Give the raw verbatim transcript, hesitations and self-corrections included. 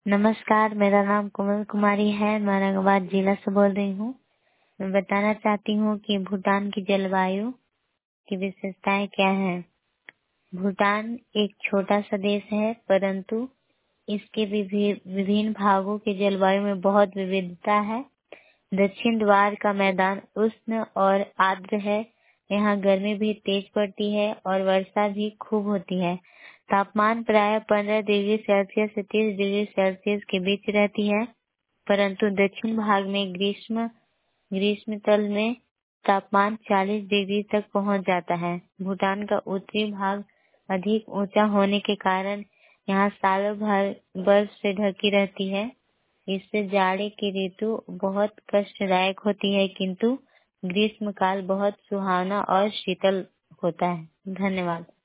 नमस्कार, मेरा नाम कोमल कुमारी है। मैं औरंगाबाद जिला से बोल रही हूँ। मैं बताना चाहती हूँ कि भूटान की जलवायु की विशेषताएं क्या हैं। भूटान एक छोटा सा देश है, परंतु इसके विभि- विभिन्न भागों के जलवायु में बहुत विविधता है। दक्षिण द्वार का मैदान उष्ण और आर्द्र है। यहाँ गर्मी भी तेज पड़ती है और वर्षा भी खूब होती है। तापमान प्रायः पंद्रह डिग्री सेल्सियस से तीस डिग्री सेल्सियस के बीच रहती है, परंतु दक्षिण भाग में ग्रीष्म ग्रीष्म तल में तापमान चालीस डिग्री तक पहुंच जाता है। भूटान का उत्तरी भाग अधिक ऊंचा होने के कारण यहाँ सालों भर बर्फ से ढकी रहती है। इससे जाड़े की ऋतु बहुत कष्टदायक होती है, किंतु ग्रीष्म काल बहुत सुहावना और शीतल होता है। धन्यवाद।